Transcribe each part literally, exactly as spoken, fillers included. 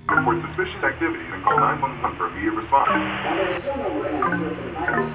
Report suspicious activity and call nine one one for immediate response. Now, there's still no word on cure for the virus.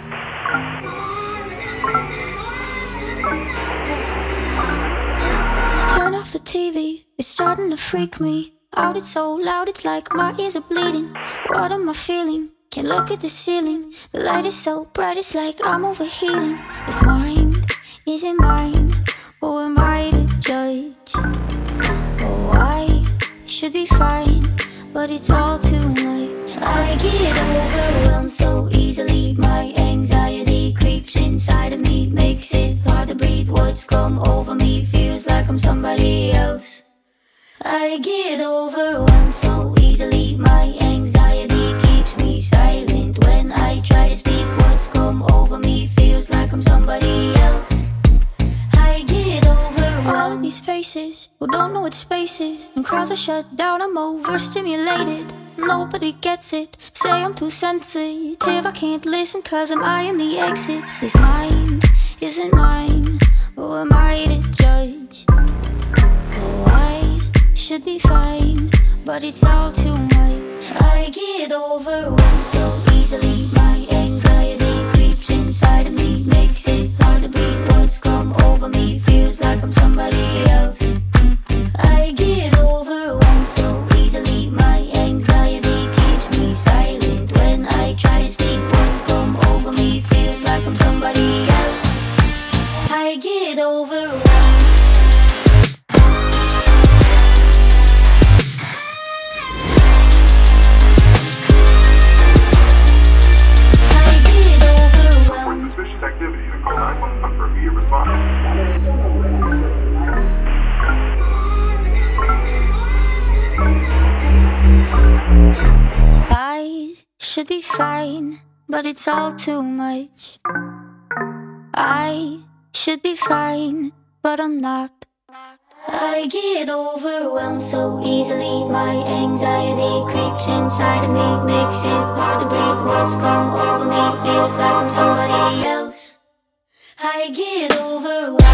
Turn off the T V, it's starting to freak me out. It's so loud, it's like my ears are bleeding. What am I feeling? Can't look at the ceiling. The light is so bright, it's like I'm overheating. This mind isn't mine. Who am I to judge? Oh, I should be fine, but it's all too much. I get overwhelmed so easily. My anxiety creeps inside of me, makes it hard to breathe. What's come over me feels like I'm somebody else. I get overwhelmed so easily. My anxiety keeps me silent when I try to speak. What's come over me feels like I'm somebody else. I get overwhelmed. These faces who don't know what space is, and crowds are shut down. I'm overstimulated. Nobody gets it. Say I'm too sensitive. I can't listen cause I'm eyeing the exits. This mind isn't mine. Who am I to judge? Oh, I should be fine, but it's all too much. I get overwhelmed so easily. My anxiety creeps inside of me, makes it hard to breathe. What's come over me feels like I'm somebody else. I get overwhelmed so easily. My anxiety keeps me silent when I try to speak. What's come over me feels like I'm somebody else. I get overwhelmed. Activity and call nine one one for immediate response. Now, there's still no word on cure for the virus. I should be fine, but it's all too much. I should be fine, but I'm not. I get overwhelmed so easily. My anxiety creeps inside of me, makes it hard to breathe. What's come over me feels like I'm somebody else. I get overwhelmed.